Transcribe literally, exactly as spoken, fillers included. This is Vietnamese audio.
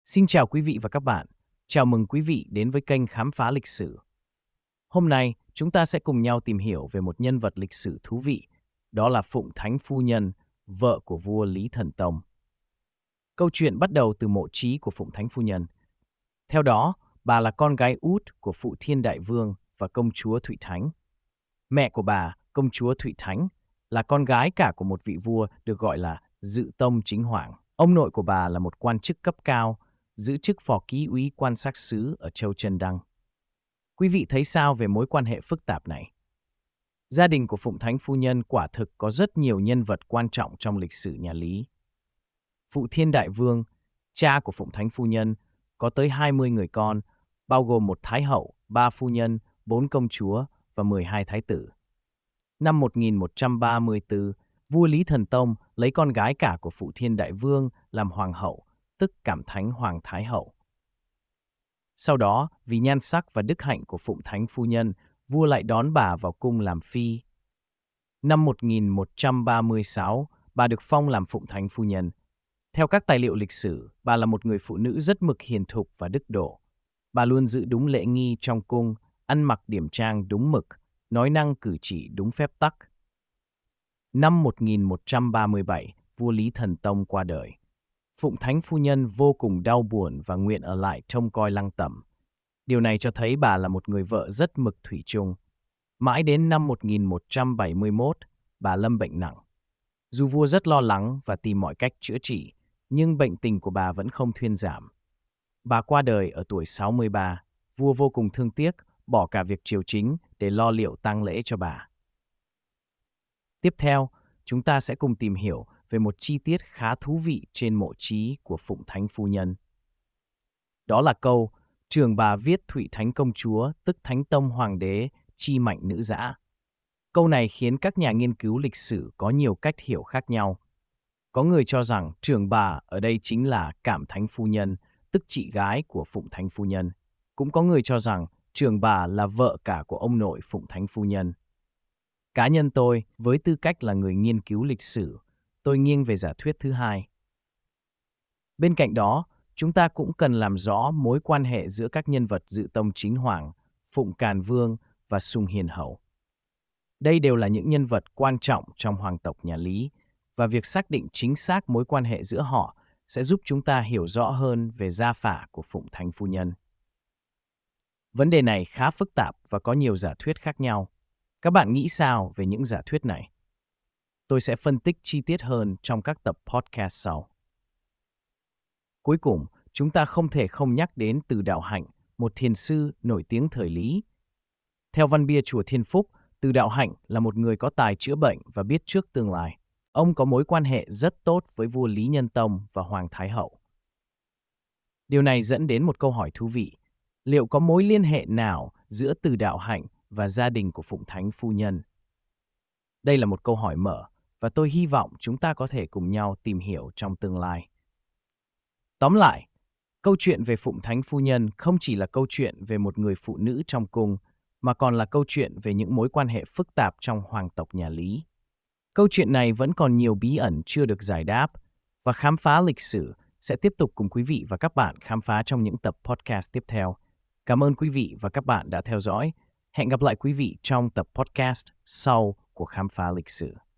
Xin chào quý vị và các bạn. Chào mừng quý vị đến với kênh Khám phá lịch sử. Hôm nay, chúng ta sẽ cùng nhau tìm hiểu về một nhân vật lịch sử thú vị, đó là Phụng Thánh Phu Nhân, vợ của vua Lý Thần Tông. Câu chuyện bắt đầu từ mộ chí của Phụng Thánh Phu Nhân. Theo đó, bà là con gái út của Phụ Thiên Đại Vương và công chúa Thụy Thánh. Mẹ của bà, công chúa Thụy Thánh, là con gái cả của một vị vua được gọi là Dự Tông Chính Hoàng. Ông nội của bà là một quan chức cấp cao, giữ chức phò ký úy quan sát sứ ở Châu Trần Đăng. Quý vị thấy sao về mối quan hệ phức tạp này? Gia đình của Phụng Thánh Phu Nhân quả thực có rất nhiều nhân vật quan trọng trong lịch sử nhà Lý. Phụ Thiên Đại Vương, cha của Phụng Thánh Phu Nhân, có tới hai mươi người con, bao gồm một thái hậu, ba phu nhân, bốn công chúa và mười hai thái tử. Năm một nghìn một trăm ba mươi tư, vua Lý Thần Tông lấy con gái cả của Phụ Thiên Đại Vương làm hoàng hậu, tức Cảm Thánh Hoàng Thái Hậu. Sau đó, vì nhan sắc và đức hạnh của Phụng Thánh Phu Nhân, vua lại đón bà vào cung làm phi. Năm một nghìn một trăm ba mươi sáu, bà được phong làm Phụng Thánh Phu Nhân. Theo các tài liệu lịch sử, bà là một người phụ nữ rất mực hiền thục và đức độ. Bà luôn giữ đúng lễ nghi trong cung, ăn mặc điểm trang đúng mực, nói năng cử chỉ đúng phép tắc. Năm một nghìn một trăm ba mươi bảy, vua Lý Thần Tông qua đời. Phụng Thánh Phu Nhân vô cùng đau buồn và nguyện ở lại trông coi lăng tẩm. Điều này cho thấy bà là một người vợ rất mực thủy chung. Mãi đến năm một nghìn một trăm bảy mươi mốt, bà lâm bệnh nặng. Dù vua rất lo lắng và tìm mọi cách chữa trị, nhưng bệnh tình của bà vẫn không thuyên giảm. Bà qua đời ở tuổi sáu mươi ba, vua vô cùng thương tiếc, bỏ cả việc triều chính để lo liệu tang lễ cho bà. Tiếp theo, chúng ta sẽ cùng tìm hiểu về một chi tiết khá thú vị trên mộ chí của Phụng Thánh Phu Nhân. Đó là câu, trường bà viết Thụy Thánh Công Chúa, tức Thánh Tông Hoàng đế, chi mạnh nữ dã. Câu này khiến các nhà nghiên cứu lịch sử có nhiều cách hiểu khác nhau. Có người cho rằng trường bà ở đây chính là Cảm Thánh Phu Nhân, tức chị gái của Phụng Thánh Phu Nhân. Cũng có người cho rằng trường bà là vợ cả của ông nội Phụng Thánh Phu Nhân. Cá nhân tôi, với tư cách là người nghiên cứu lịch sử, tôi nghiêng về giả thuyết thứ hai. Bên cạnh đó, chúng ta cũng cần làm rõ mối quan hệ giữa các nhân vật Dự Tông Chính Hoàng, Phụng Càn Vương và Sùng Hiền Hậu. Đây đều là những nhân vật quan trọng trong hoàng tộc nhà Lý, và việc xác định chính xác mối quan hệ giữa họ sẽ giúp chúng ta hiểu rõ hơn về gia phả của Phụng Thánh Phu Nhân. Vấn đề này khá phức tạp và có nhiều giả thuyết khác nhau. Các bạn nghĩ sao về những giả thuyết này? Tôi sẽ phân tích chi tiết hơn trong các tập podcast sau. Cuối cùng, chúng ta không thể không nhắc đến Từ Đạo Hạnh, một thiền sư nổi tiếng thời Lý. Theo văn bia chùa Thiên Phúc, Từ Đạo Hạnh là một người có tài chữa bệnh và biết trước tương lai. Ông có mối quan hệ rất tốt với vua Lý Nhân Tông và Hoàng Thái Hậu. Điều này dẫn đến một câu hỏi thú vị. Liệu có mối liên hệ nào giữa Từ Đạo Hạnh và gia đình của Phụng Thánh Phu Nhân? Đây là một câu hỏi mở, và tôi hy vọng chúng ta có thể cùng nhau tìm hiểu trong tương lai. Tóm lại, câu chuyện về Phụng Thánh Phu Nhân không chỉ là câu chuyện về một người phụ nữ trong cung, mà còn là câu chuyện về những mối quan hệ phức tạp trong hoàng tộc nhà Lý. Câu chuyện này vẫn còn nhiều bí ẩn chưa được giải đáp, và khám phá lịch sử sẽ tiếp tục cùng quý vị và các bạn khám phá trong những tập podcast tiếp theo. Cảm ơn quý vị và các bạn đã theo dõi. Hẹn gặp lại quý vị trong tập podcast sau của Khám phá lịch sử.